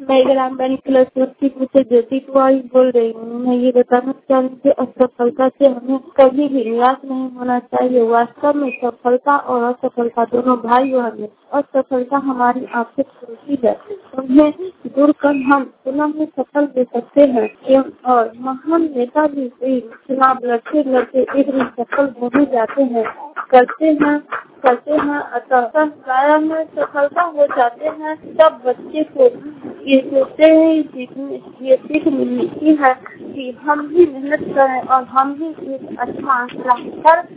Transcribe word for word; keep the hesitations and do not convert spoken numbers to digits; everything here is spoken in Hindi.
मैं ग्राम बैंक क्लस से ज्योति कुमारी बोल रही हूँ। मैं ये बताना चाहती हूँ असफलता से हमें कभी भी निराश नहीं होना चाहिए। वास्तव में सफलता और असफलता दोनों भाई बहन है। असफलता हमारी आर्थिक खुशी है, उन्हें दूर कर हम पुनः में सफल हो सकते हैं। और महान नेता भी चुनाव लड़ते लड़ते एक दिन सफल हो जाते हैं, करते हैं करते हैं अतः गाया में सफलता हो जाते हैं। तब बच्चे को ये सोचते हैं ये सीख मिलती है कि हम भी मेहनत करें और हम भी एक अच्छा